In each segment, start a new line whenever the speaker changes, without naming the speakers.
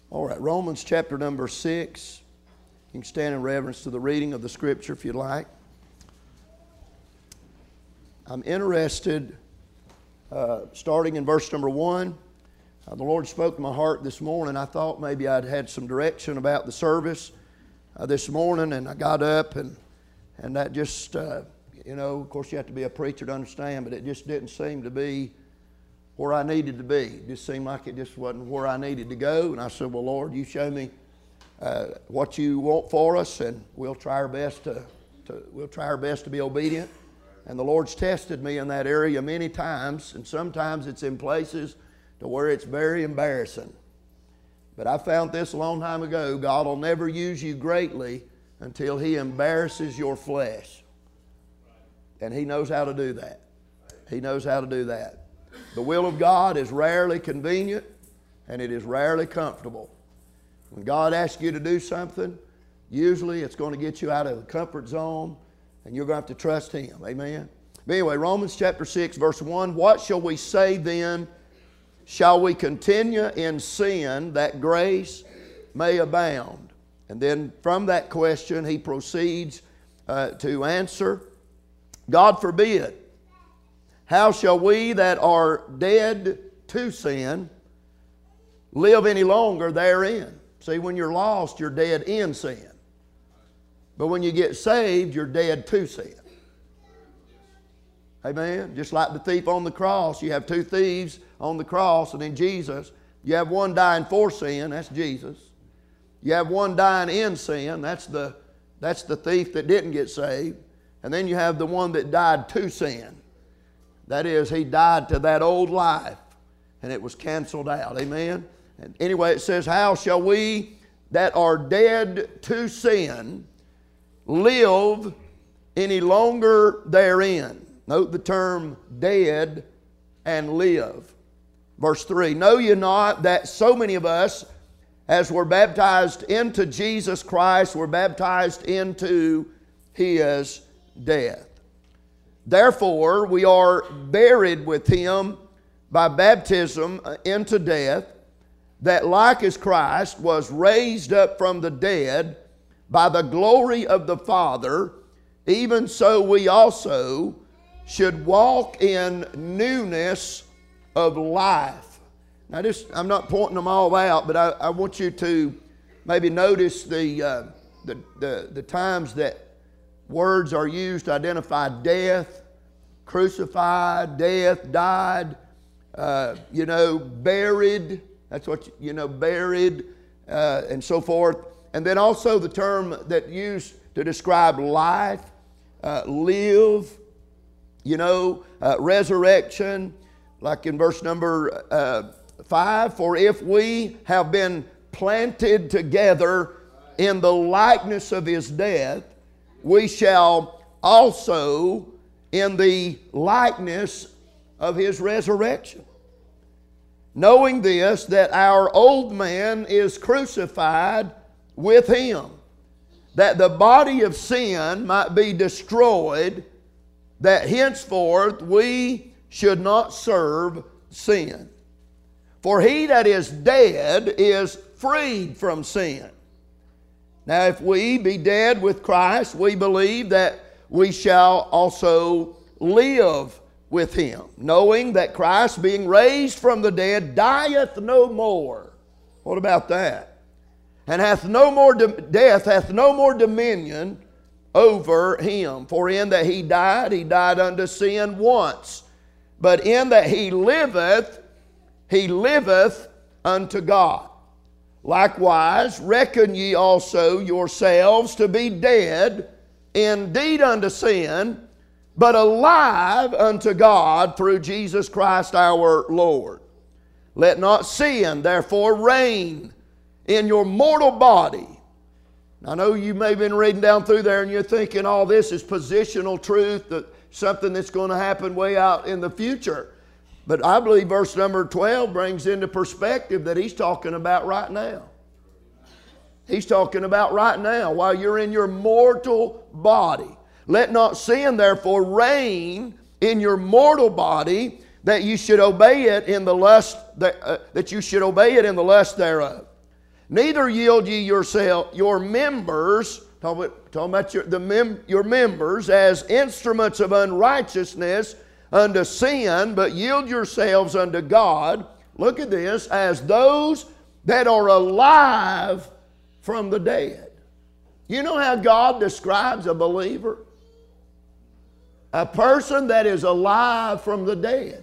All right, Romans chapter number 6. You can stand in reverence to the reading of the Scripture if you'd like. I'm interested, starting in verse number 1. The Lord spoke to my heart this morning. I thought maybe I'd had some direction about the service this morning, and I got up, and that just, of course you have to be a preacher to understand, but it just didn't seem to be where I needed to be. It just seemed like it just wasn't where I needed to go. And I said, well, Lord, you show me what you want for us, and we'll try our best to be obedient. And the Lord's tested me in that area many times, and sometimes it's in places to where it's very embarrassing. But I found this a long time ago. God will never use you greatly until He embarrasses your flesh. And He knows how to do that. He knows how to do that. The will of God is rarely convenient, and it is rarely comfortable. When God asks you to do something, usually it's going to get you out of the comfort zone, and you're going to have to trust Him. Amen? But anyway, Romans chapter 6, verse 1, what shall we say then? Shall we continue in sin that grace may abound? And then from that question, he proceeds to answer, God forbid. How shall we that are dead to sin live any longer therein? See, when you're lost, you're dead in sin. But when you get saved, you're dead to sin. Amen? Just like the thief on the cross, you have two thieves on the cross, and in Jesus, you have one dying for sin, that's Jesus. You have one dying in sin, that's the thief that didn't get saved. And then you have the one that died to sin. That is, he died to that old life, and it was canceled out. Amen? And anyway, it says, how shall we that are dead to sin live any longer therein? Note the term dead and live. Verse 3, know ye not that so many of us, as were baptized into Jesus Christ, were baptized into His death? Therefore, we are buried with Him by baptism into death, that like as Christ was raised up from the dead by the glory of the Father, even so we also should walk in newness of life. Now, I'm not pointing them all out, but I want you to maybe notice the times that words are used to identify death, crucified, death, died, buried. That's what, buried, and so forth. And then also the term that used to describe life, live, resurrection, like in verse number 5, for if we have been planted together in the likeness of His death, we shall also in the likeness of His resurrection. Knowing this, that our old man is crucified with Him, that the body of sin might be destroyed, that henceforth we should not serve sin. For he that is dead is freed from sin. Now if we be dead with Christ, we believe that we shall also live with Him, knowing that Christ, being raised from the dead, dieth no more. What about that? And hath no more death hath no more dominion over him. For in that he died unto sin once. But in that he liveth unto God. Likewise, reckon ye also yourselves to be dead indeed unto sin, but alive unto God through Jesus Christ our Lord. Let not sin therefore reign in your mortal body. I know you may have been reading down through there and you're thinking all this is positional truth, that something that's going to happen way out in the future. But I believe verse number 12 brings into perspective that he's talking about right now. He's talking about right now while you're in your mortal body. Let not sin therefore reign in your mortal body, that you should obey it in the lust thereof. Neither yield ye your members, talking about your members, as instruments of unrighteousness unto sin, but yield yourselves unto God. Look at this, as those that are alive from the dead. You know how God describes a believer? A person that is alive from the dead.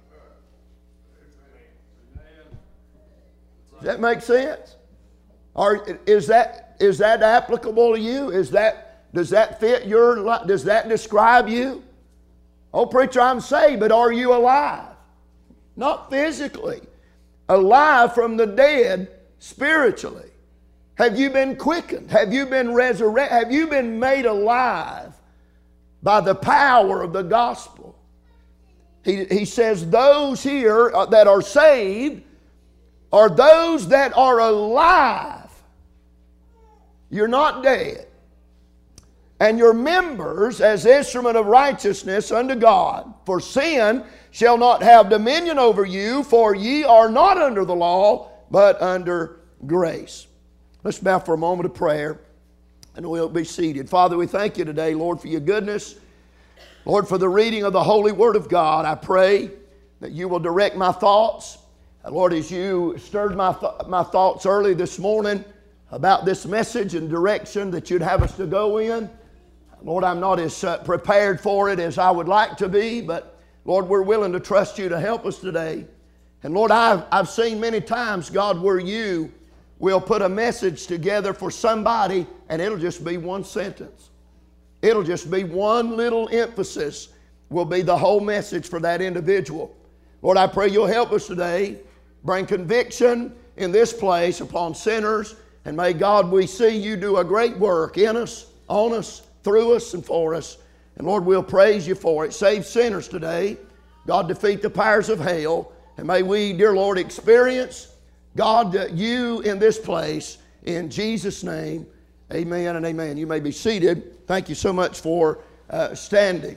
Does that make sense? Or is that applicable to you? Does that fit your life? Does that describe you? Oh, preacher, I'm saved, but are you alive? Not physically. Alive from the dead spiritually. Have you been quickened? Have you been resurrected? Have you been made alive by the power of the gospel? He says those here that are saved are those that are alive. You're not dead. And your members as instrument of righteousness unto God. For sin shall not have dominion over you, for ye are not under the law, but under grace. Let's bow for a moment of prayer, and we'll be seated. Father, we thank you today, Lord, for your goodness. Lord, for the reading of the holy word of God. I pray that you will direct my thoughts. Lord, as you stirred my thoughts early this morning about this message and direction that you'd have us to go in, Lord, I'm not as prepared for it as I would like to be, but Lord, we're willing to trust you to help us today. And Lord, I've seen many times, God, where you will put a message together for somebody and it'll just be one sentence. It'll just be one little emphasis will be the whole message for that individual. Lord, I pray you'll help us today. Bring conviction in this place upon sinners. And may God, we see you do a great work in us, on us, through us, and for us. And Lord, we'll praise you for it. Save sinners today. God, defeat the powers of hell. And may we, dear Lord, experience, God, you in this place. In Jesus' name, amen and amen. You may be seated. Thank you so much for standing.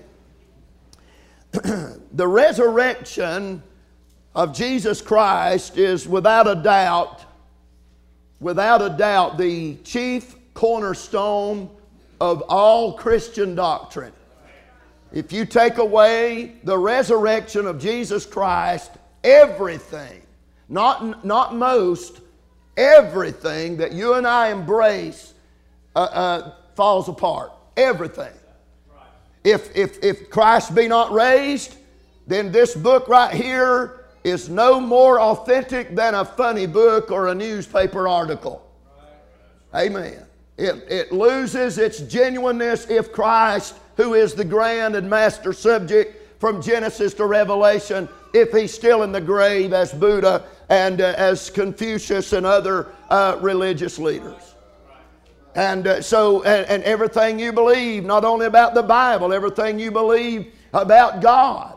The resurrection of Jesus Christ is without a doubt, the chief cornerstone of all Christian doctrine. If you take away the resurrection of Jesus Christ, everything, not most, everything that you and I embrace falls apart. Everything. If Christ be not raised, then this book right here is no more authentic than a funny book or a newspaper article. Amen. It loses its genuineness if Christ, who is the grand and master subject from Genesis to Revelation, if he's still in the grave as Buddha and as Confucius and other religious leaders. And so everything you believe, not only about the Bible, everything you believe about God.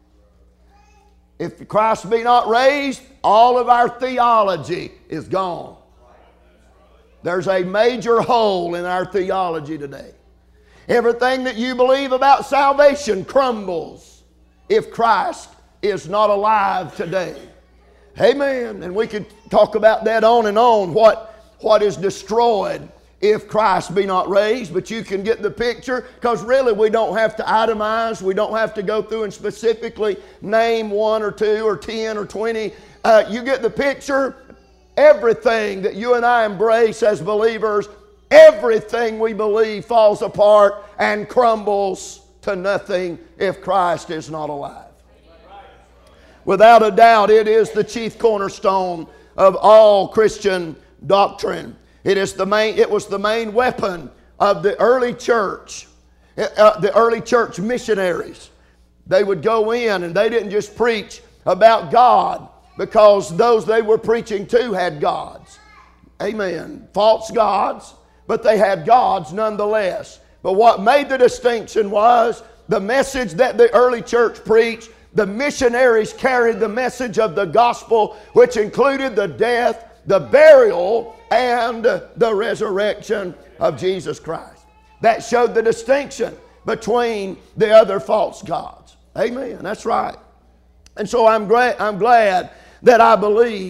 If Christ be not raised, all of our theology is gone. There's a major hole in our theology today. Everything that you believe about salvation crumbles if Christ is not alive today. Amen. And we could talk about that on and on, what is destroyed if Christ be not raised, but you can get the picture, because really we don't have to itemize, we don't have to go through and specifically name 1 or 2 or 10 or 20. You get the picture. Everything that you and I embrace as believers, everything we believe falls apart and crumbles to nothing if Christ is not alive. Without a doubt, it is the chief cornerstone of all Christian doctrine. It was the main weapon of the early church, the early church missionaries. They would go in and they didn't just preach about God, because those they were preaching to had gods. Amen. False gods, but they had gods nonetheless. But what made the distinction was the message that the early church preached. The missionaries carried the message of the gospel, which included the death, the burial, and the resurrection of Jesus Christ. That showed the distinction between the other false gods. Amen. That's right. And so I'm glad that I believe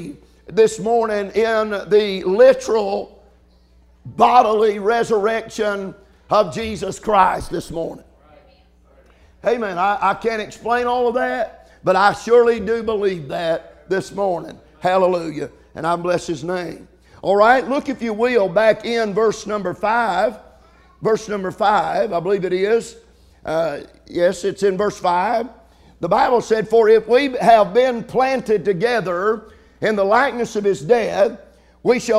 this morning in the literal bodily resurrection of Jesus Christ this morning. Amen. I can't explain all of that, but I surely do believe that this morning. Hallelujah. And I bless His name. All right, look if you will back in verse number 5. Verse number 5, I believe it is. Yes, it's in verse 5. The Bible said, "For if we have been planted together in the likeness of His death, we shall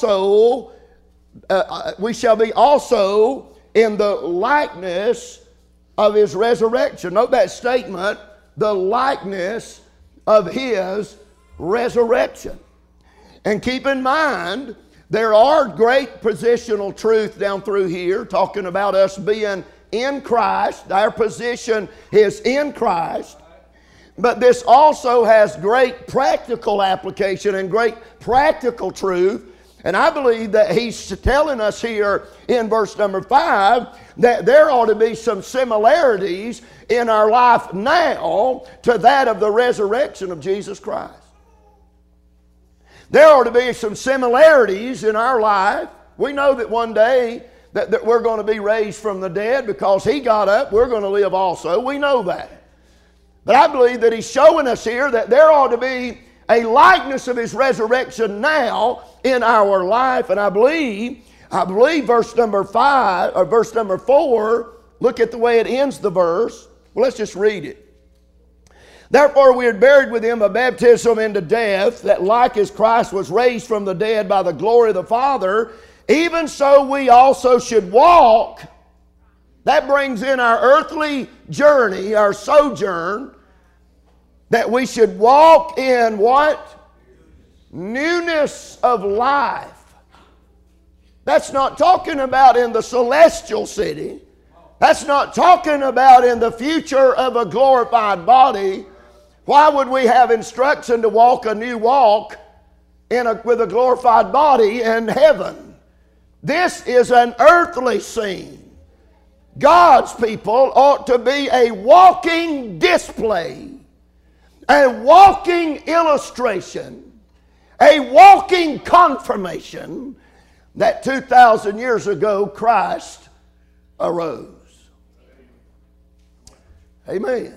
be also in the likeness of His resurrection." Note that statement, the likeness of His resurrection. And keep in mind, there are great positional truth down through here, talking about us being in Christ. Our position is in Christ. But this also has great practical application and great practical truth. And I believe that he's telling us here in verse number 5 that there ought to be some similarities in our life now to that of the resurrection of Jesus Christ. There ought to be some similarities in our life. We know that one day that we're going to be raised from the dead because He got up. We're going to live also. We know that. But I believe that He's showing us here that there ought to be a likeness of His resurrection now in our life. And I believe verse number 5 or verse number 4, look at the way it ends the verse. Well, let's just read it. "Therefore we are buried with Him by baptism into death, that like as Christ was raised from the dead by the glory of the Father, even so we also should walk." That brings in our earthly journey, our sojourn, that we should walk in what? Newness of life. That's not talking about in the celestial city. That's not talking about in the future of a glorified body. Why would we have instruction to walk a new walk with a glorified body in heaven? This is an earthly scene. God's people ought to be a walking display, a walking illustration, a walking confirmation that 2,000 years ago Christ arose. Amen.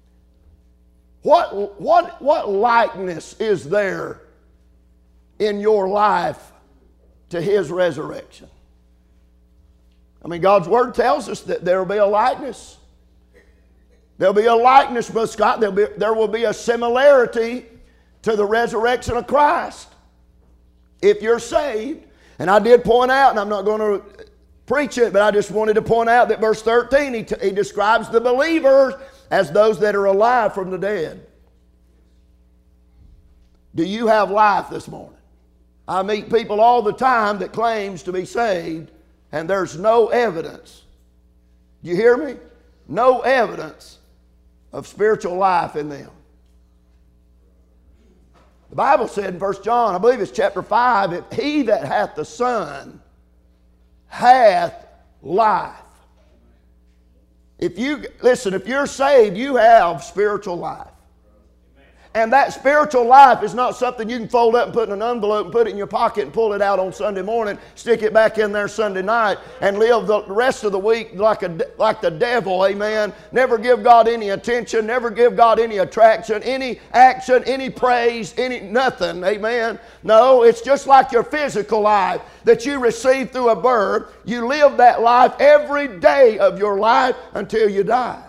What likeness is there in your life to His resurrection? I mean, God's Word tells us that there will be a likeness. There will be a likeness, Brother Scott. There will be a similarity to the resurrection of Christ if you're saved. And I did point out, and I'm not going to preach it, but I just wanted to point out that verse 13, he describes the believers as those that are alive from the dead. Do you have life this morning? I meet people all the time that claims to be saved, and there's no evidence. Do you hear me? No evidence of spiritual life in them. The Bible said in 1 John, I believe it's chapter 5, if he that hath the Son hath life. If you're saved, you have spiritual life. And that spiritual life is not something you can fold up and put in an envelope and put it in your pocket and pull it out on Sunday morning, stick it back in there Sunday night, and live the rest of the week like the devil, amen. Never give God any attention, never give God any attraction, any action, any praise, nothing, amen. No, it's just like your physical life that you receive through a birth. You live that life every day of your life until you die.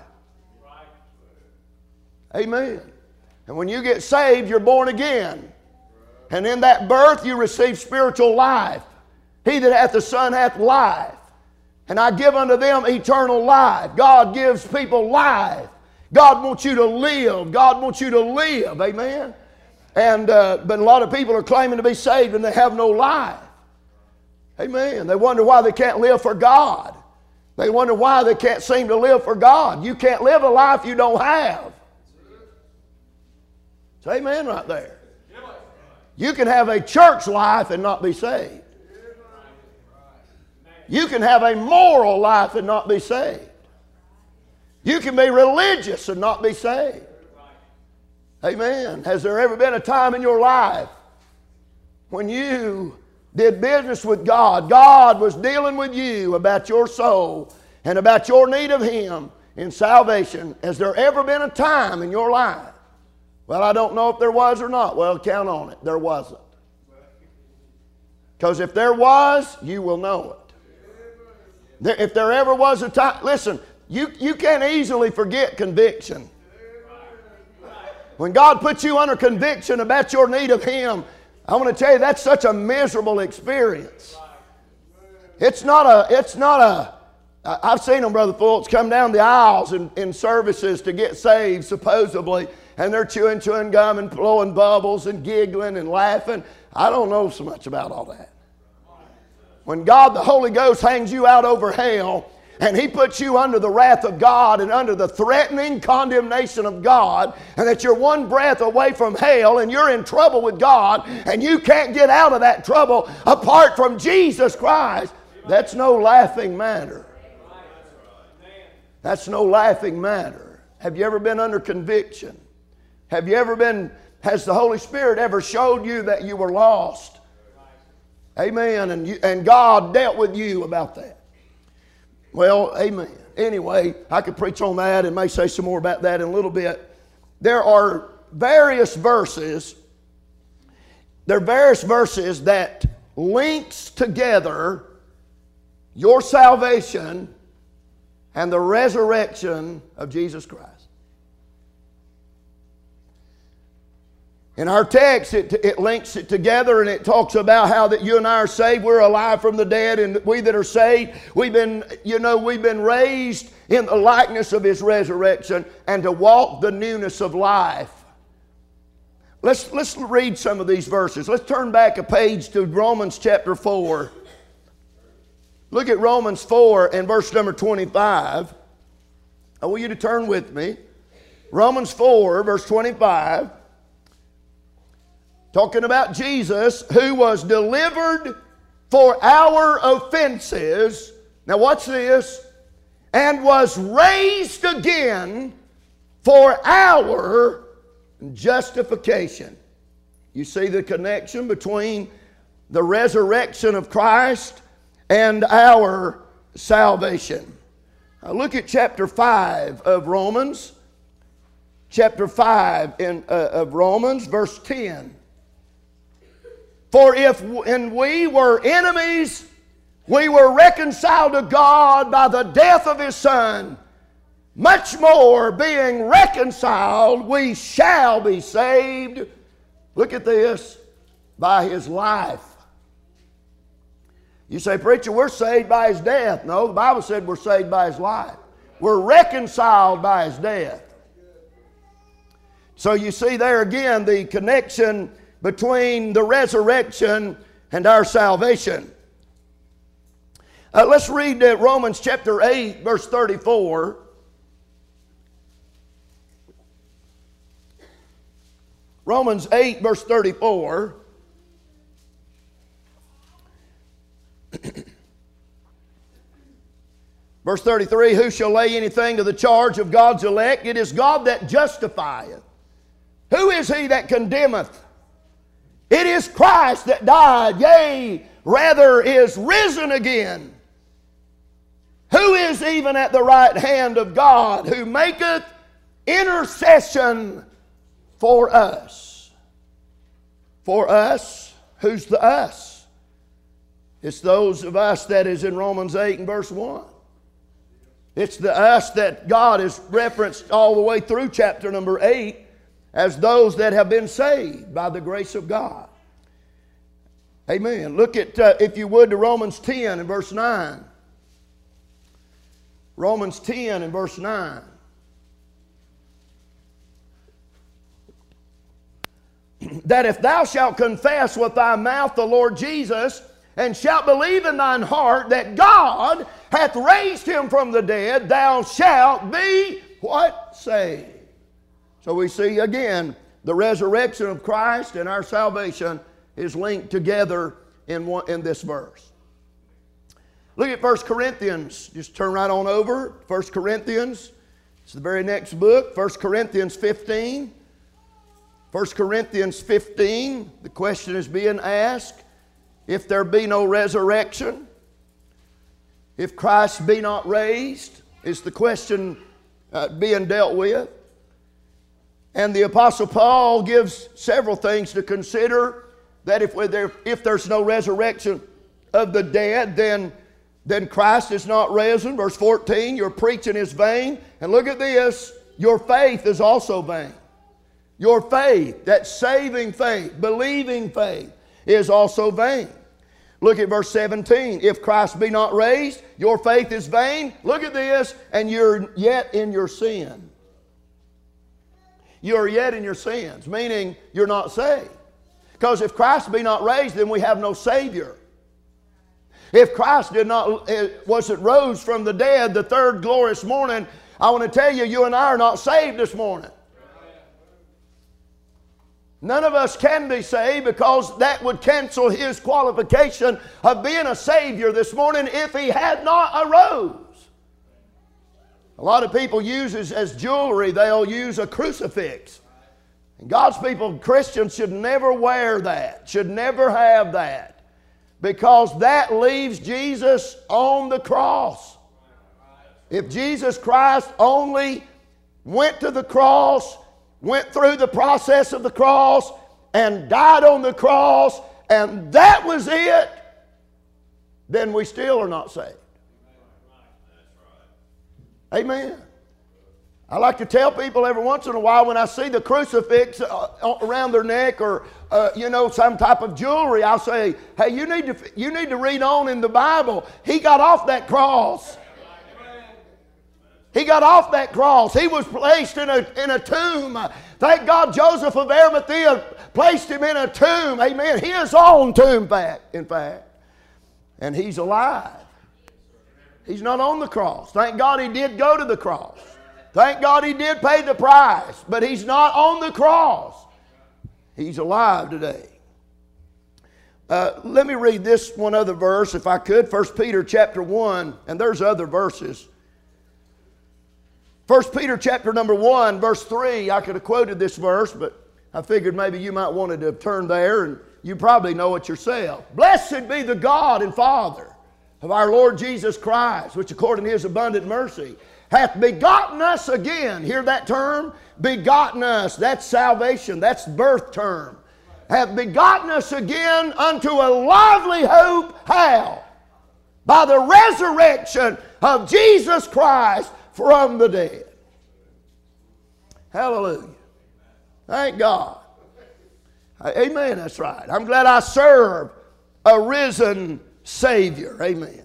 Amen. And when you get saved, you're born again. And in that birth, you receive spiritual life. He that hath the Son hath life. And I give unto them eternal life. God gives people life. God wants you to live. God wants you to live. Amen. And but a lot of people are claiming to be saved and they have no life. Amen. They wonder why they can't live for God. They wonder why they can't seem to live for God. You can't live a life you don't have. Say amen right there. You can have a church life and not be saved. You can have a moral life and not be saved. You can be religious and not be saved. Amen. Has there ever been a time in your life when you did business with God, God was dealing with you about your soul and about your need of Him in salvation. Has there ever been a time in your life? Well, I don't know if there was or not. Well, count on it. There wasn't. Because if there was, you will know it. If there ever was a time, listen, you can't easily forget conviction. When God puts you under conviction about your need of Him, I want to tell you that's such a miserable experience. It's not a, I've seen them, Brother Fultz, come down the aisles in services to get saved, supposedly, and they're chewing gum and blowing bubbles and giggling and laughing. I don't know so much about all that. When God, the Holy Ghost, hangs you out over hell, and He puts you under the wrath of God and under the threatening condemnation of God, and that you're one breath away from hell and you're in trouble with God and you can't get out of that trouble apart from Jesus Christ, that's no laughing matter. That's no laughing matter. Have you ever been under conviction? Has the Holy Spirit ever showed you that you were lost? Amen. And God dealt with you about that. Well, amen. Anyway, I could preach on that and may say some more about that in a little bit. There are various verses. There are various verses that links together your salvation and the resurrection of Jesus Christ. In our text, it links it together, and it talks about how that you and I are saved. We're alive from the dead, and we that are saved, we've been raised in the likeness of His resurrection and to walk the newness of life. Let's read some of these verses. Let's turn back a page to Romans chapter 4. Look at Romans 4 and verse number 25. I want you to turn with me. Romans 4, verse 25. Talking about Jesus, who was delivered for our offenses. Now watch this. And was raised again for our justification. You see the connection between the resurrection of Christ and our salvation. Now look at chapter 5 of Romans. Chapter 5 of Romans, verse 10. For if when we were enemies, we were reconciled to God by the death of His Son, much more being reconciled, we shall be saved. Look at this, by His life. You say, preacher, we're saved by His death. No, the Bible said we're saved by His life. We're reconciled by His death. So you see there again the connection between the resurrection and our salvation. Let's read Romans chapter 8, verse 34. Romans 8, verse 34. Verse 33, who shall lay anything to the charge of God's elect? It is God that justifieth. Who is he that condemneth? It is Christ that died, yea, rather is risen again. Who is even at the right hand of God, who maketh intercession for us. For us, who's the us? It's those of us that is in Romans 8 and verse 1. It's the us that God has referenced all the way through chapter number 8 as those that have been saved by the grace of God. Amen. Look at, if you would, to Romans 10 and verse 9. Romans 10 and verse 9. That if thou shalt confess with thy mouth the Lord Jesus, and shalt believe in thine heart that God hath raised him from the dead, thou shalt be what? Saved. So we see again, the resurrection of Christ and our salvation is linked together in this verse. Look at 1 Corinthians. Just turn right on over. 1 Corinthians. It's the very next book. 1 Corinthians 15. 1 Corinthians 15, the question is being asked, if there be no resurrection, if Christ be not raised, is the question being dealt with. And the Apostle Paul gives several things to consider, that if there's no resurrection of the dead, then Christ is not risen. Verse 14, your preaching is vain. And look at this, your faith is also vain. Your faith, that saving faith, believing faith, is also vain. Look at verse 17. If Christ be not raised, your faith is vain. Look at this, and you're yet in your sin. You're yet in your sins, meaning you're not saved. Because if Christ be not raised, then we have no Savior. If Christ wasn't rose from the dead the third glorious morning, I want to tell you, you and I are not saved this morning. None of us can be saved, because that would cancel His qualification of being a Savior this morning if He had not arose. A lot of people use as jewelry, they'll use a crucifix. And God's people, Christians, should never wear that, should never have that, because that leaves Jesus on the cross. If Jesus Christ only went to the cross, went through the process of the cross, and died on the cross, and that was it, then we still are not saved. Amen. I like to tell people every once in a while, when I see the crucifix around their neck, or some type of jewelry, I'll say, hey, you need to read on in the Bible. He got off that cross. He got off that cross. He was placed in a tomb. Thank God Joseph of Arimathea placed him in a tomb. Amen. His own tomb, in fact. And he's alive. He's not on the cross. Thank God he did go to the cross. Thank God he did pay the price. But he's not on the cross. He's alive today. Let me read this one other verse, if I could. 1 Peter chapter 1. And there's other verses. 1 Peter chapter number 1, verse 3. I could have quoted this verse, but I figured maybe you might want to turn there, and you probably know it yourself. Blessed be the God and Father of our Lord Jesus Christ, which according to His abundant mercy hath begotten us again. Hear that term? Begotten us. That's salvation. That's birth term. Hath begotten us again unto a lively hope. How? By the resurrection of Jesus Christ from the dead. Hallelujah. Thank God. Amen, that's right. I'm glad I serve a risen Savior. Amen.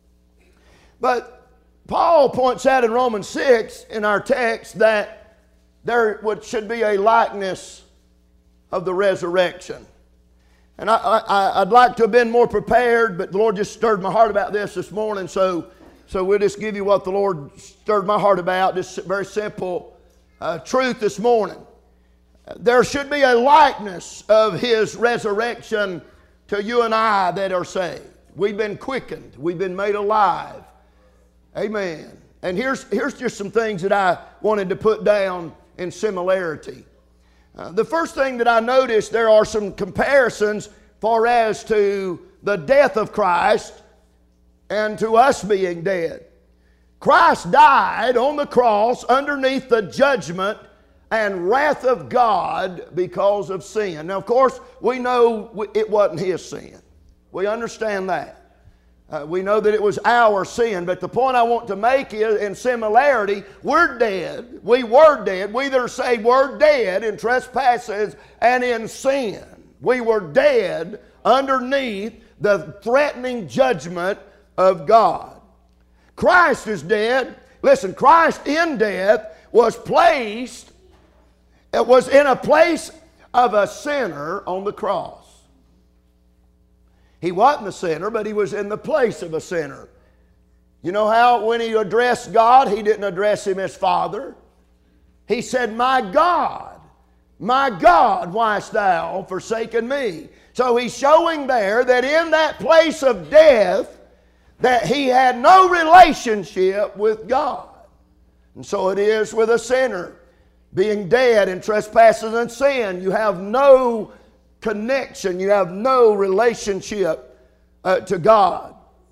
But Paul points out in Romans 6 in our text that there should be a likeness of the resurrection. And I'd like to have been more prepared, but the Lord just stirred my heart about this morning, so we'll just give you what the Lord stirred my heart about, just very simple truth this morning. There should be a likeness of His resurrection to you and I that are saved. We've been quickened. We've been made alive. Amen. And here's just some things that I wanted to put down in similarity. The first thing that I noticed, there are some comparisons far as to the death of Christ and to us being dead. Christ died on the cross underneath the judgment and wrath of God because of sin. Now, of course, we know it wasn't His sin. We understand that. We know that it was our sin. But the point I want to make is, in similarity, we're dead. We were dead. We either say we're dead in trespasses and in sin. We were dead underneath the threatening judgment of God. Christ is dead. Listen, Christ in death was placed, it was in a place of a sinner on the cross. He wasn't a sinner, but He was in the place of a sinner. You know how when He addressed God, He didn't address Him as Father. He said, my God, why hast thou forsaken me? So He's showing there that in that place of death, that He had no relationship with God. And so it is with a sinner. being dead in trespasses and sin. You have no connection. You have no relationship to God.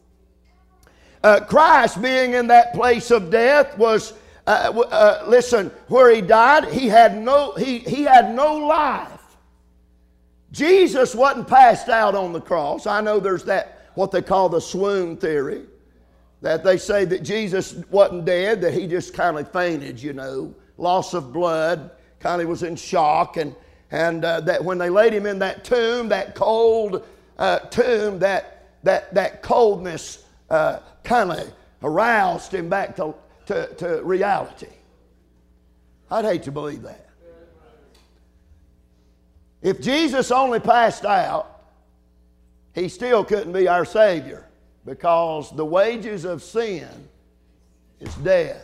Christ being in that place of death was, listen, where he died, he had no life. Jesus wasn't passed out on the cross. I know there's that, what they call the swoon theory, that they say that Jesus wasn't dead, that he just kind of fainted, loss of blood, kind of was in shock, and that when they laid him in that tomb, that cold tomb, that coldness kind of aroused him back to reality. I'd hate to believe that. If Jesus only passed out, he still couldn't be our Savior, because the wages of sin is death.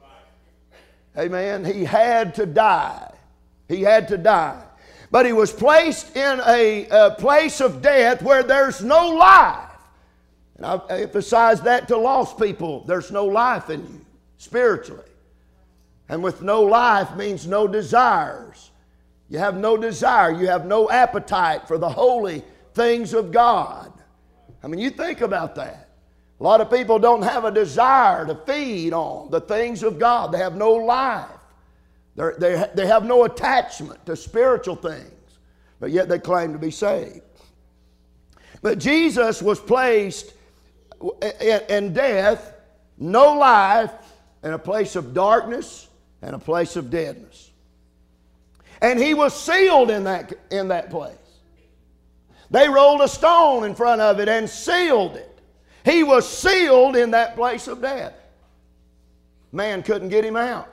Amen. He had to die. He had to die. But he was placed in a place of death where there's no life. And I emphasize that to lost people. There's no life in you spiritually. And with no life means no desires. You have no desire. You have no appetite for the holy things of God. I mean, you think about that. A lot of people don't have a desire to feed on the things of God. They have no life. They have no attachment to spiritual things, but yet they claim to be saved. But Jesus was placed in death, no life, in a place of darkness and a place of deadness. And he was sealed in that place. They rolled a stone in front of it and sealed it. He was sealed in that place of death. Man couldn't get him out.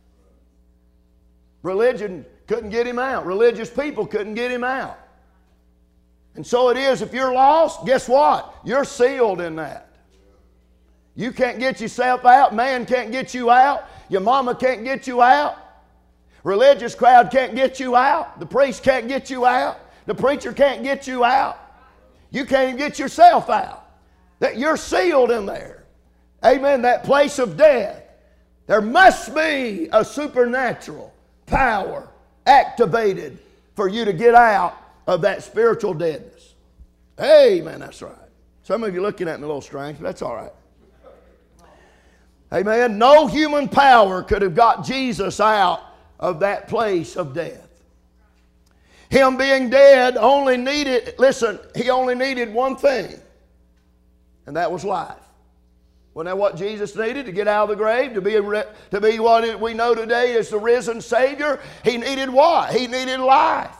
Religion couldn't get him out. Religious people couldn't get him out. And so it is, if you're lost, guess what? You're sealed in that. You can't get yourself out. Man can't get you out. Your mama can't get you out. Religious crowd can't get you out. The priest can't get you out. The preacher can't get you out. You can't even get yourself out. That you're sealed in there. Amen. That place of death. There must be a supernatural power activated for you to get out of that spiritual deadness. Amen. That's right. Some of you looking at me a little strange, but that's all right. Amen. No human power could have got Jesus out of that place of death. Him being dead only needed, listen, he only needed one thing, and that was life. Wasn't that what Jesus needed to get out of the grave, to be what we know today as the risen Savior? He needed what? He needed life.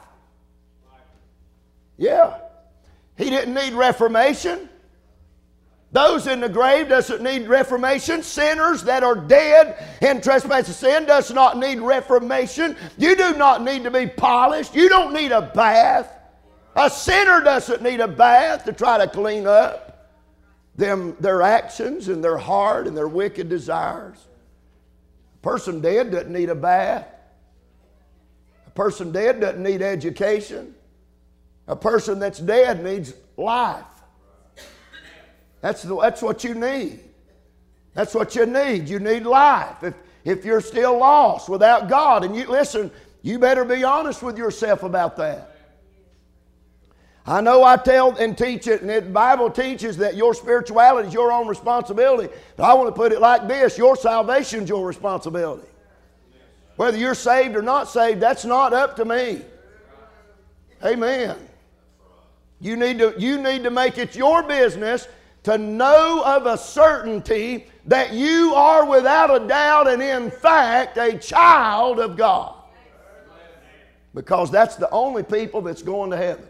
Yeah. He didn't need reformation. Those in the grave doesn't need reformation. Sinners that are dead in trespass of sin does not need reformation. You do not need to be polished. You don't need a bath. A sinner doesn't need a bath to try to clean up their actions and their heart and their wicked desires. A person dead doesn't need a bath. A person dead doesn't need education. A person that's dead needs life. That's what you need. That's what you need. You need life. If you're still lost without God, and you better be honest with yourself about that. I know I tell and teach it, and the Bible teaches that your spirituality is your own responsibility. But I want to put it like this: your salvation is your responsibility. Whether you're saved or not saved, that's not up to me. Amen. You need to make it your business to know of a certainty that you are without a doubt and in fact a child of God. Because that's the only people that's going to heaven.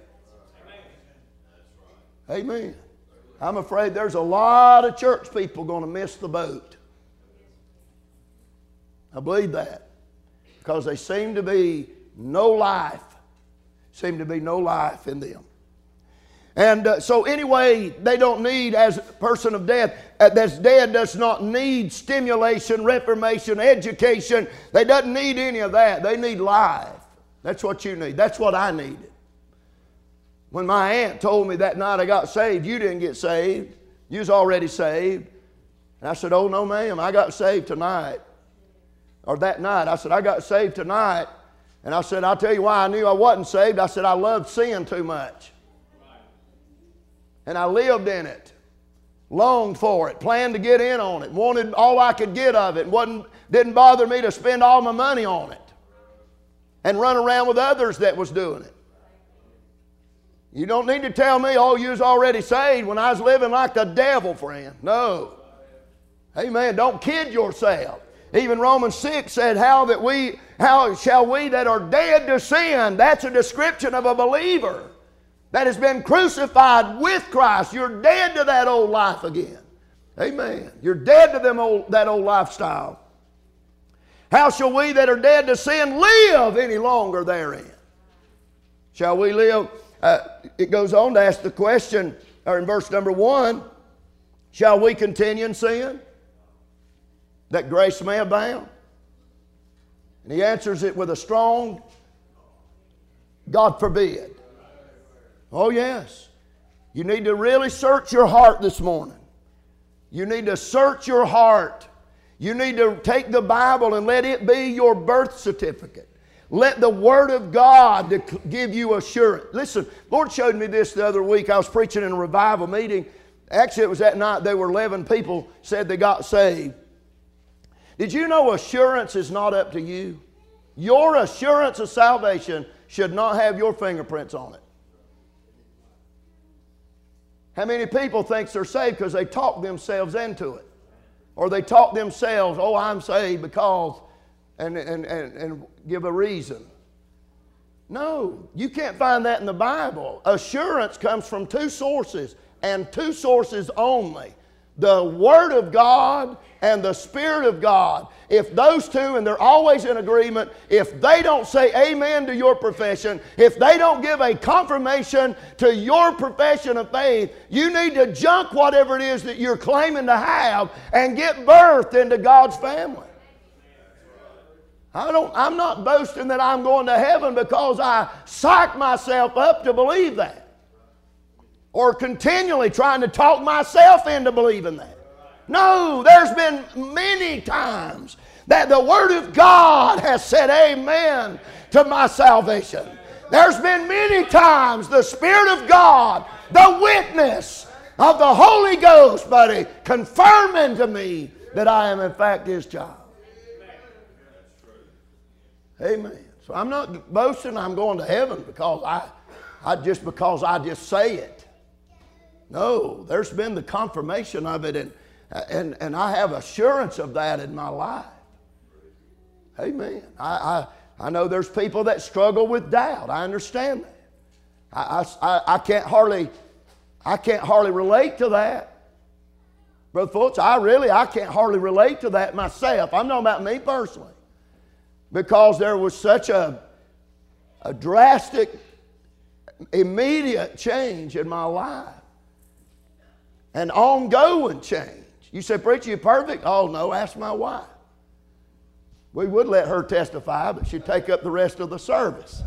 Amen. I'm afraid there's a lot of church people going to miss the boat. I believe that. Because they seem to be no life. Seem to be no life in them. And so anyway, they don't need, as a person of death, that's dead does not need stimulation, reformation, education. They doesn't need any of that. They need life. That's what you need. That's what I needed. When my aunt told me that night I got saved, you didn't get saved. You was already saved. And I said, oh no ma'am, I got saved tonight. or that night. I said, I got saved tonight. And I said, I'll tell you why I knew I wasn't saved. I said, I loved sin too much. And I lived in it. Longed for it. Planned to get in on it. Wanted all I could get of it. Didn't bother me to spend all my money on it. And run around with others that was doing it. You don't need to tell me, oh, you was already saved when I was living like the devil, friend. No. Amen. Don't kid yourself. Even Romans 6 said, how shall we that are dead to sin? That's a description of a believer that has been crucified with Christ. You're dead to that old life again. Amen. You're dead to that old lifestyle. How shall we that are dead to sin live any longer therein? Shall we live? It goes on to ask the question, or in verse number 1, shall we continue in sin, that grace may abound? And he answers it with a strong, God forbid. Oh yes. You need to really search your heart this morning. You need to search your heart. You need to take the Bible and let it be your birth certificate. Let the Word of God give you assurance. Listen, Lord showed me this the other week. I was preaching in a revival meeting. Actually, it was that night. There were 11 people said they got saved. Did you know assurance is not up to you? Your assurance of salvation should not have your fingerprints on it. How many people think they're saved because they talk themselves into it? Or they talk themselves, oh, I'm saved because... And give a reason. No, you can't find that in the Bible. Assurance comes from two sources, and two sources only. The Word of God and the Spirit of God. If those two, and they're always in agreement, if they don't say amen to your profession, if they don't give a confirmation to your profession of faith, you need to junk whatever it is that you're claiming to have and get birthed into God's family. I'm not boasting that I'm going to heaven because I psych myself up to believe that. Or continually trying to talk myself into believing that. No, there's been many times that the Word of God has said amen to my salvation. There's been many times the Spirit of God, the witness of the Holy Ghost, buddy, confirming to me that I am in fact His child. Amen. So I'm not boasting I'm going to heaven because I just say it. No, there's been the confirmation of it, and I have assurance of that in my life. Amen. I know there's people that struggle with doubt. I understand that. I can't hardly relate to that. Brother Fultz, I can't hardly relate to that myself. I'm talking about me personally. Because there was such a drastic, immediate change in my life. An ongoing change. You say, preacher, you perfect? Oh, no, ask my wife. We would let her testify, but she'd take up the rest of the service.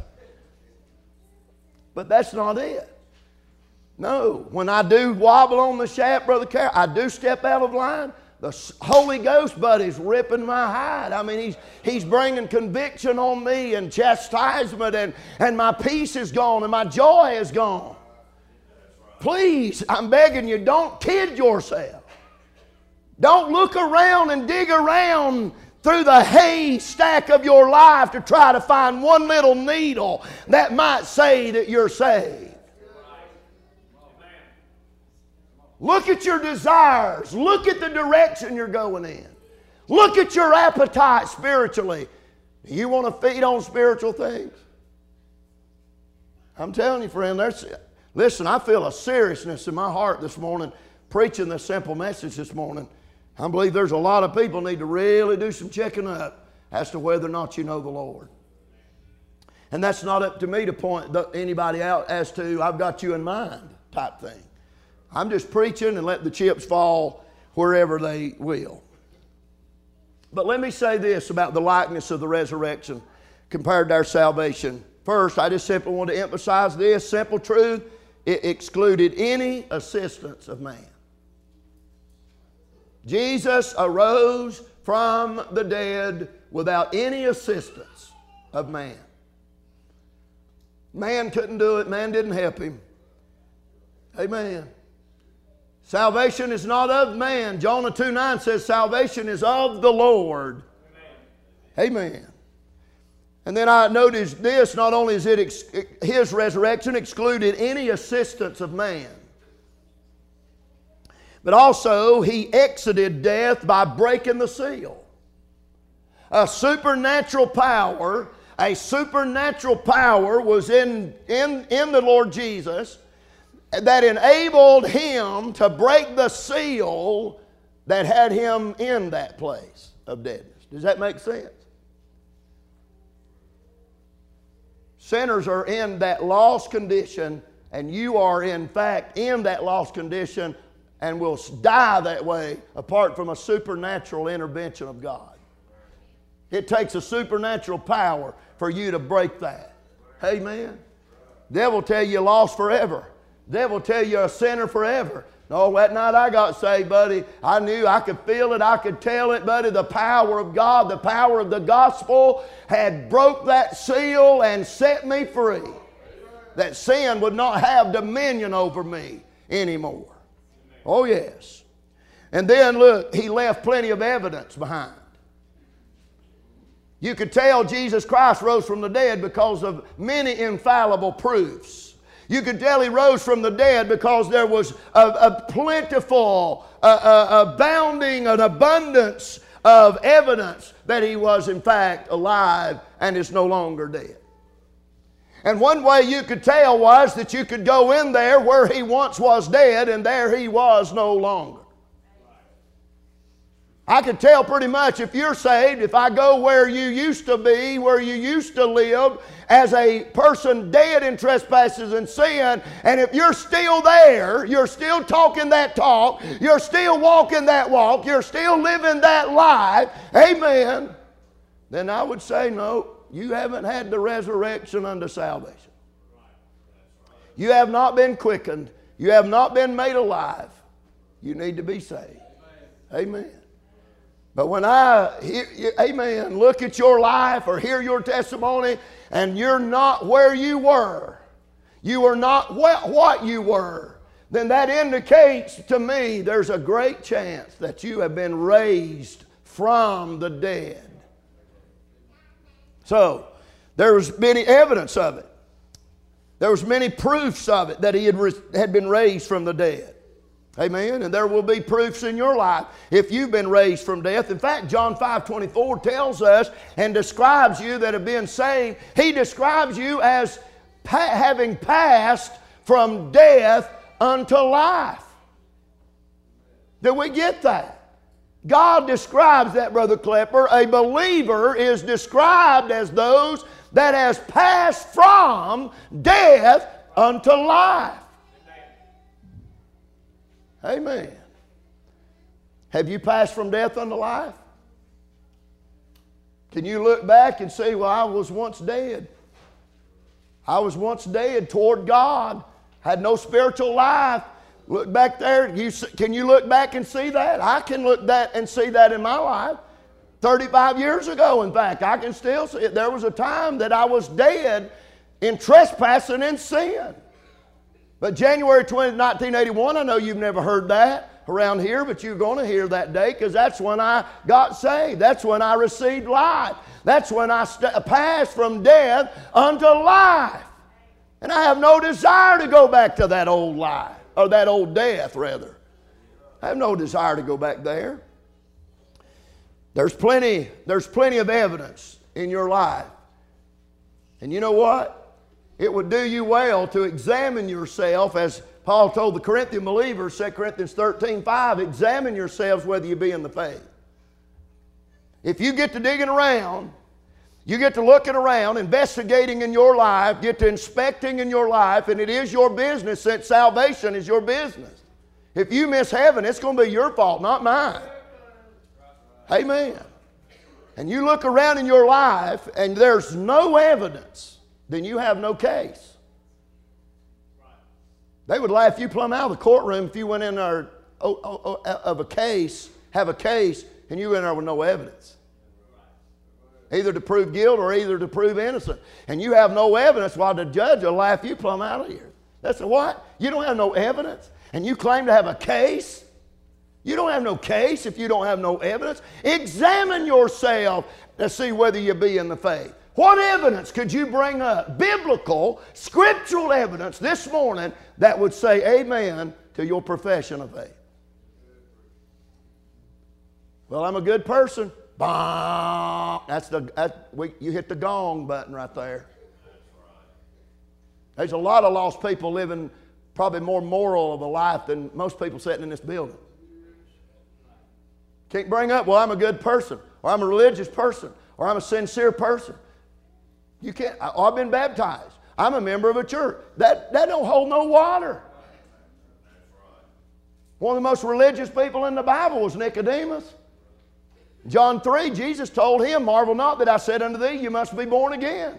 But that's not it. No, when I do wobble on the shaft, Brother Carroll, I do step out of line. The Holy Ghost, buddy's ripping my hide. I mean, he's bringing conviction on me and chastisement, and my peace is gone and my joy is gone. Please, I'm begging you, don't kid yourself. Don't look around and dig around through the haystack of your life to try to find one little needle that might say that you're saved. Look at your desires. Look at the direction you're going in. Look at your appetite spiritually. You want to feed on spiritual things? I'm telling you, friend, listen, I feel a seriousness in my heart this morning preaching this simple message this morning. I believe there's a lot of people need to really do some checking up as to whether or not you know the Lord. And that's not up to me to point anybody out as to I've got you in mind type thing. I'm just preaching and let the chips fall wherever they will. But let me say this about the likeness of the resurrection compared to our salvation. First, I just simply want to emphasize this simple truth. It excluded any assistance of man. Jesus arose from the dead without any assistance of man. Man couldn't do it. Man didn't help him. Amen. Salvation is not of man. Jonah 2:9 says salvation is of the Lord. Amen. And then I noticed this, not only is it his resurrection excluded any assistance of man, but also he exited death by breaking the seal. A supernatural power was in the Lord Jesus that enabled him to break the seal that had him in that place of deadness. Does that make sense? Sinners are in that lost condition, and you are in fact in that lost condition and will die that way apart from a supernatural intervention of God. It takes a supernatural power for you to break that. Amen. Devil tell you you're lost forever. Devil tell you you're a sinner forever. No, that night I got saved, buddy, I knew, I could feel it, I could tell it, buddy. The power of God, the power of the gospel had broke that seal and set me free. That sin would not have dominion over me anymore. Oh, yes. And then, look, he left plenty of evidence behind. You could tell Jesus Christ rose from the dead because of many infallible proofs. You could tell he rose from the dead because there was a plentiful, abounding, an abundance of evidence that he was in fact alive and is no longer dead. And one way you could tell was that you could go in there where he once was dead and there he was no longer. I could tell pretty much if you're saved, if I go where you used to be, where you used to live, as a person dead in trespasses and sin, and if you're still there, you're still talking that talk, you're still walking that walk, you're still living that life, amen, then I would say, no, you haven't had the resurrection unto salvation. You have not been quickened. You have not been made alive. You need to be saved. Amen. But when I, amen, look at your life or hear your testimony and you're not where you are not what you were, then that indicates to me there's a great chance that you have been raised from the dead. So, there was many evidence of it. There was many proofs of it that he had been raised from the dead. Amen. And there will be proofs in your life if you've been raised from death. In fact, John 5:24 tells us and describes you that have been saved. He describes you as having passed from death unto life. Did we get that? God describes that, Brother Klepper. A believer is described as those that has passed from death unto life. Amen. Have you passed from death unto life? Can you look back and say, well, I was once dead. I was once dead toward God. Had no spiritual life. Look back there. Can you look back and see that? I can look back and see that in my life. 35 years ago, in fact, I can still see it. There was a time that I was dead in trespassing and sin. But January 20, 1981, I know you've never heard that around here, but you're going to hear that day because that's when I got saved. That's when I received life. That's when I passed from death unto life. And I have no desire to go back to that old life, or that old death, rather. I have no desire to go back there. There's plenty of evidence in your life. And you know what? It would do you well to examine yourself, as Paul told the Corinthian believers, 2 Corinthians 13:5, examine yourselves whether you be in the faith. If you get to digging around, you get to looking around, investigating in your life, get to inspecting in your life, and it is your business since salvation is your business. If you miss heaven, it's going to be your fault, not mine. Amen. And you look around in your life and there's no evidence, then you have no case. They would laugh you plumb out of the courtroom if you went in there have a case, and you went in there with no evidence. Either to prove guilt or either to prove innocent. And you have no evidence, while the judge will laugh you plumb out of here. That's a what? You don't have no evidence, and you claim to have a case? You don't have no case if you don't have no evidence. Examine yourself to see whether you be in the faith. What evidence could you bring up? Biblical, scriptural evidence this morning that would say amen to your profession of faith. Well, I'm a good person. Bah! You hit the gong button right there. There's a lot of lost people living probably more moral of a life than most people sitting in this building. Can't bring up, well, I'm a good person, or I'm a religious person, or I'm a sincere person. You can't. I've been baptized. I'm a member of a church. That don't hold no water. One of the most religious people in the Bible was Nicodemus. John 3, Jesus told him, marvel not that I said unto thee, you must be born again.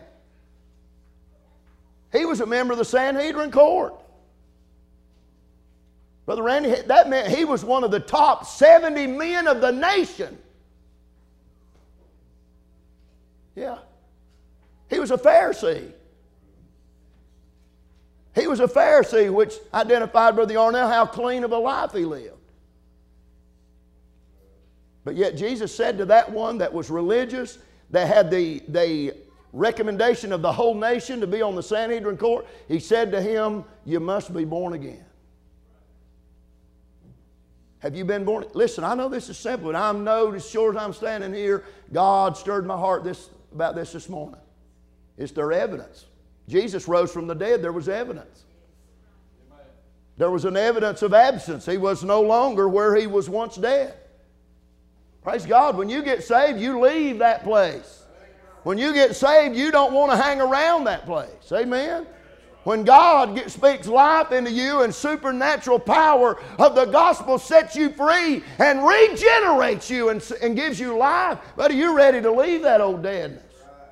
He was a member of the Sanhedrin court. Brother Randy, that meant he was one of the top 70 men of the nation. Yeah. He was a Pharisee. He was a Pharisee, which identified Brother Yarnell how clean of a life he lived. But yet Jesus said to that one that was religious, that had the recommendation of the whole nation to be on the Sanhedrin court, he said to him, you must be born again. Have you been born? Listen, I know this is simple, and I know as sure as I'm standing here, God stirred my heart about this morning. It's their evidence. Jesus rose from the dead. There was evidence. There was an evidence of absence. He was no longer where he was once dead. Praise God. When you get saved, you leave that place. When you get saved, you don't want to hang around that place. Amen? When God speaks life into you and supernatural power of the gospel sets you free and regenerates you and gives you life, buddy, you're ready to leave that old deadness.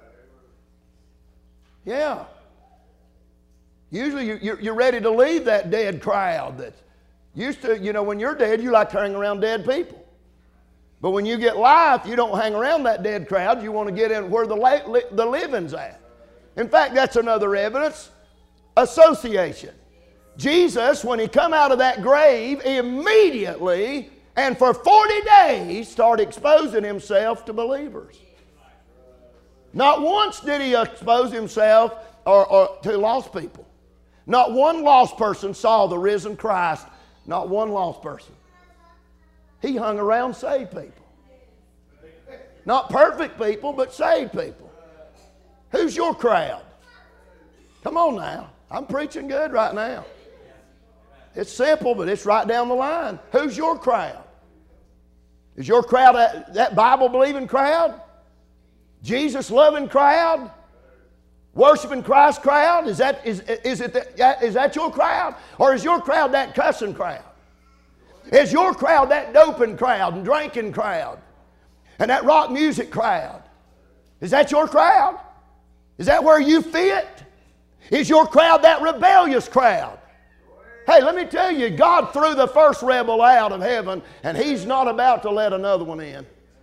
Yeah. Usually you're ready to leave that dead crowd that used to, when you're dead, you like to hang around dead people. But when you get life, you don't hang around that dead crowd. You want to get in where the living's at. In fact, that's another evidence. Association. Jesus, when he come out of that grave, immediately and for 40 days started exposing himself to believers. Not once did he expose himself or to lost people. Not one lost person saw the risen Christ. Not one lost person. He hung around saved people. Not perfect people, but saved people. Who's your crowd? Come on now. I'm preaching good right now. It's simple, but it's right down the line. Who's your crowd? Is your crowd that Bible-believing crowd? Jesus-loving crowd? Worshiping Christ crowd? Is that your crowd? Or is your crowd that cussing crowd? Is your crowd that doping crowd and drinking crowd? And that rock music crowd? Is that your crowd? Is that where you fit? Is your crowd that rebellious crowd? Hey, let me tell you, God threw the first rebel out of heaven, and he's not about to let another one in.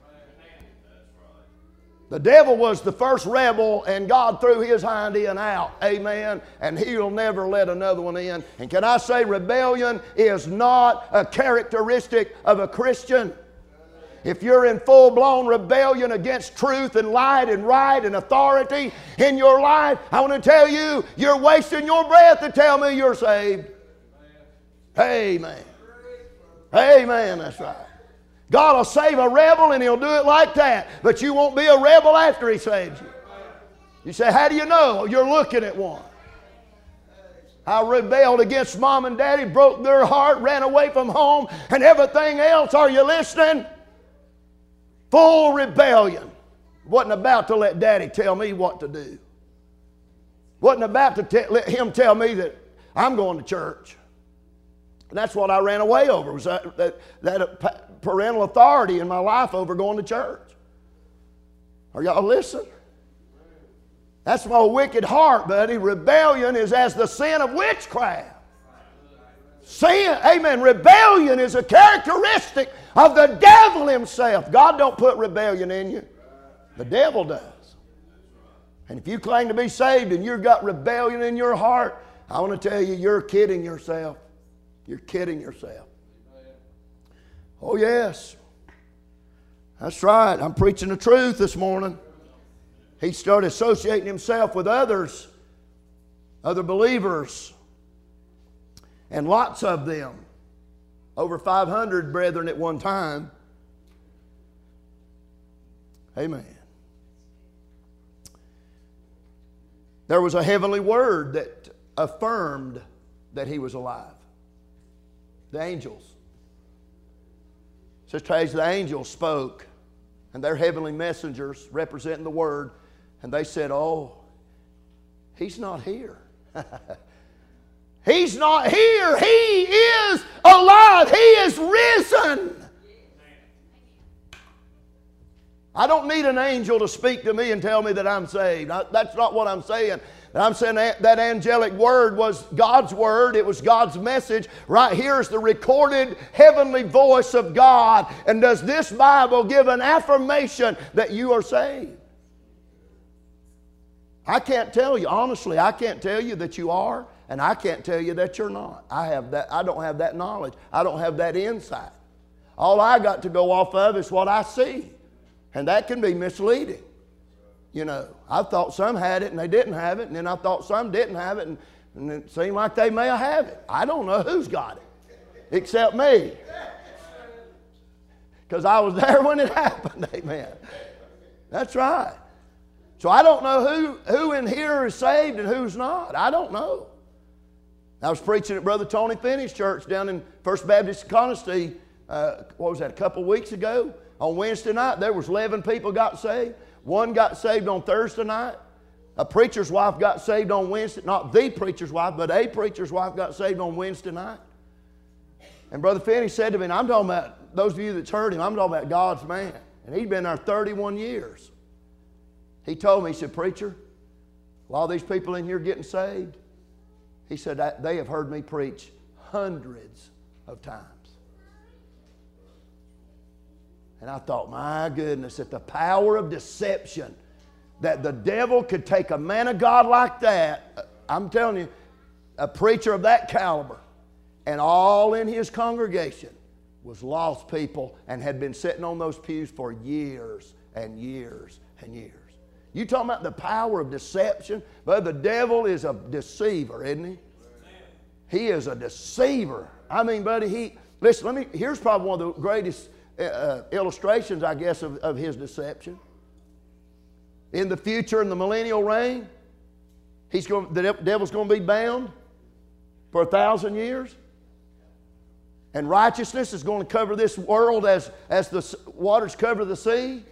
The devil was the first rebel, and God threw his hind end out. Amen. And he'll never let another one in. And can I say, rebellion is not a characteristic of a Christian. If you're in full-blown rebellion against truth and light and right and authority in your life, I want to tell you, you're wasting your breath to tell me you're saved. Amen. Amen, that's right. God will save a rebel and he'll do it like that. But you won't be a rebel after he saves you. You say, how do you know? You're looking at one. I rebelled against mom and daddy, broke their heart, ran away from home, and everything else. Are you listening? Full rebellion. Wasn't about to let daddy tell me what to do. Wasn't about to let him tell me that I'm going to church. And that's what I ran away over, was that parental authority in my life over going to church. Are y'all listening? That's my wicked heart, buddy. Rebellion is as the sin of witchcraft. Sin, amen. Rebellion is a characteristic of the devil himself. God don't put rebellion in you. The devil does. And if you claim to be saved and you've got rebellion in your heart, I want to tell you, you're kidding yourself. You're kidding yourself. Oh, yes. That's right. I'm preaching the truth this morning. He started associating himself with others, other believers, and lots of them. Over 500 brethren at one time. Amen. There was a heavenly word that affirmed that he was alive. The angels. Sister Tracy, the angels spoke, and their heavenly messengers representing the word, and they said, oh, he's not here. He's not here. He is alive. He is risen. I don't need an angel to speak to me and tell me that I'm saved. That's not what I'm saying. I'm saying that angelic word was God's word. It was God's message. Right here is the recorded heavenly voice of God. And does this Bible give an affirmation that you are saved? I can't tell you, honestly, I can't tell you that you are, and I can't tell you that you're not. I don't have that knowledge. I don't have that insight. All I got to go off of is what I see. And that can be misleading. You know, I thought some had it and they didn't have it, and then I thought some didn't have it, and it seemed like they may have it. I don't know who's got it, except me. Because I was there when it happened, amen. That's right. So I don't know who in here is saved and who's not. I don't know. I was preaching at Brother Tony Finney's church down in First Baptist Conestee, what was that, a couple of weeks ago? On Wednesday night, there was 11 people got saved. One got saved on Thursday night. A preacher's wife got saved on Wednesday. Not the preacher's wife, but a preacher's wife got saved on Wednesday night. And Brother Finney said to me, and I'm talking about, those of you that's heard him, I'm talking about God's man. And he'd been there 31 years. He told me, he said, preacher, a lot of these people in here getting saved, he said, they have heard me preach hundreds of times. And I thought, my goodness, that the power of deception, that the devil could take a man of God like that, I'm telling you, a preacher of that caliber, and all in his congregation was lost people and had been sitting on those pews for years and years and years. You talking about the power of deception? But the devil is a deceiver, isn't he? He is a deceiver. I mean, buddy, listen, here's probably one of the greatest illustrations, I guess, of his deception. In the future, in the millennial reign, the devil's going to be bound for 1,000 years. And righteousness is going to cover this world as the waters cover the sea.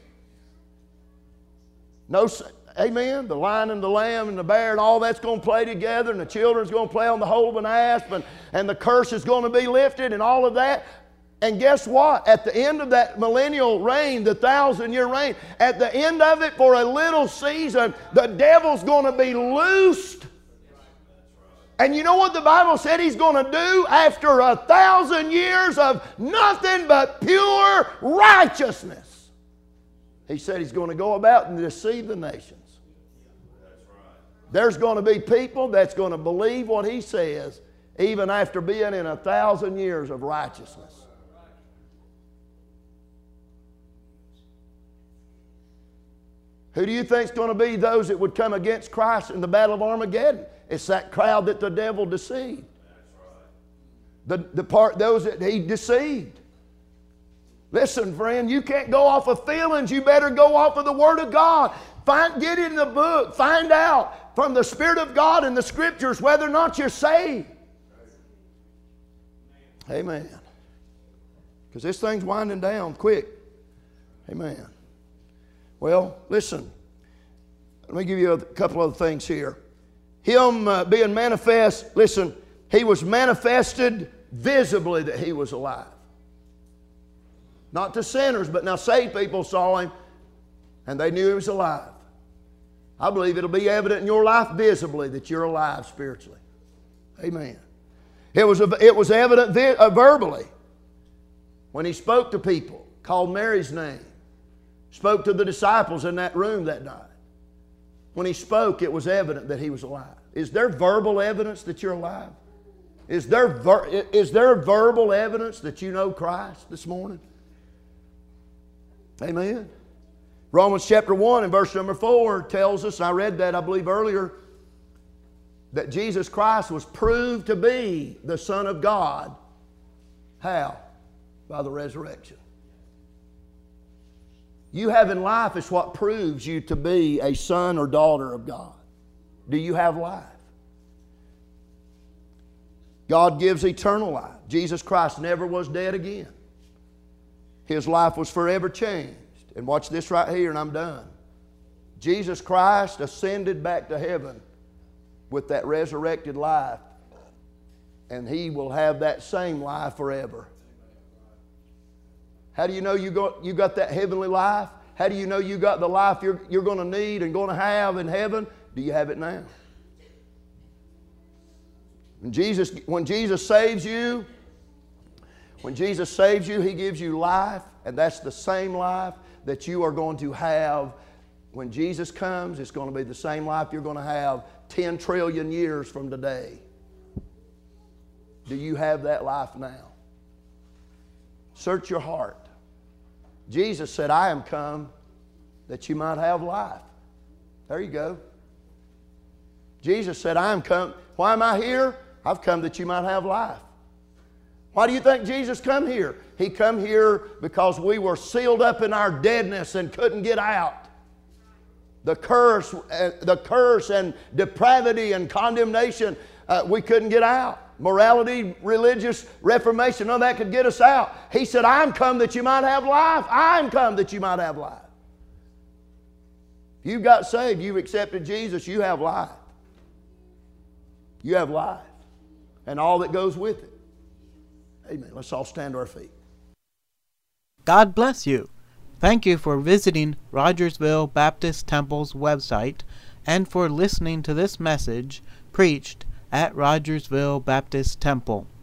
No, amen. The lion and the lamb and the bear and all that's going to play together, and the children's going to play on the hole of an asp, and the curse is going to be lifted and all of that. And guess what? At the end of that millennial reign, the 1,000-year reign, at the end of it for a little season, the devil's going to be loosed. And you know what the Bible said he's going to do after 1,000 years of nothing but pure righteousness? He said he's going to go about and deceive the nations. There's going to be people that's going to believe what he says even after being in 1,000 years of righteousness. Who do you think is going to be those that would come against Christ in the battle of Armageddon? It's that crowd that the devil deceived. Those that he deceived. Listen, friend, you can't go off of feelings. You better go off of the Word of God. Get in the book. Find out from the Spirit of God and the Scriptures whether or not you're saved. Amen. Because this thing's winding down quick. Amen. Well, listen. Let me give you a couple other things here. Him being manifest, listen, he was manifested visibly that he was alive. Not to sinners, but now saved people saw him and they knew he was alive. I believe it'll be evident in your life visibly that you're alive spiritually. Amen. It was evident verbally when he spoke to people, called Mary's name. Spoke to the disciples in that room that night. When He spoke, it was evident that He was alive. Is there verbal evidence that you're alive? Is there verbal evidence that you know Christ this morning? Amen. Romans chapter 1 and verse number 4 tells us, I read that I believe earlier, that Jesus Christ was proved to be the Son of God. How? By the resurrection. You having life is what proves you to be a son or daughter of God. Do you have life? God gives eternal life. Jesus Christ never was dead again. His life was forever changed. And watch this right here and I'm done. Jesus Christ ascended back to heaven with that resurrected life. And He will have that same life forever. How do you know you got that heavenly life? How do you know you got the life you're going to need and going to have in heaven? Do you have it now? When Jesus saves you, He gives you life, and that's the same life that you are going to have when Jesus comes. It's going to be the same life you're going to have 10 trillion years from today. Do you have that life now? Search your heart. Jesus said, I am come that you might have life. There you go. Jesus said, I am come. Why am I here? I've come that you might have life. Why do you think Jesus come here? He come here because we were sealed up in our deadness and couldn't get out. The curse and depravity and condemnation, we couldn't get out. Morality, religious reformation, none of that could get us out. He said, I'm come that you might have life. I'm come that you might have life. If you got saved, you've accepted Jesus, you have life. You have life. And all that goes with it. Amen. Let's all stand to our feet.
God bless you. Thank you for visiting Rogersville Baptist Temple's website and for listening to this message preached at Rogersville Baptist Temple.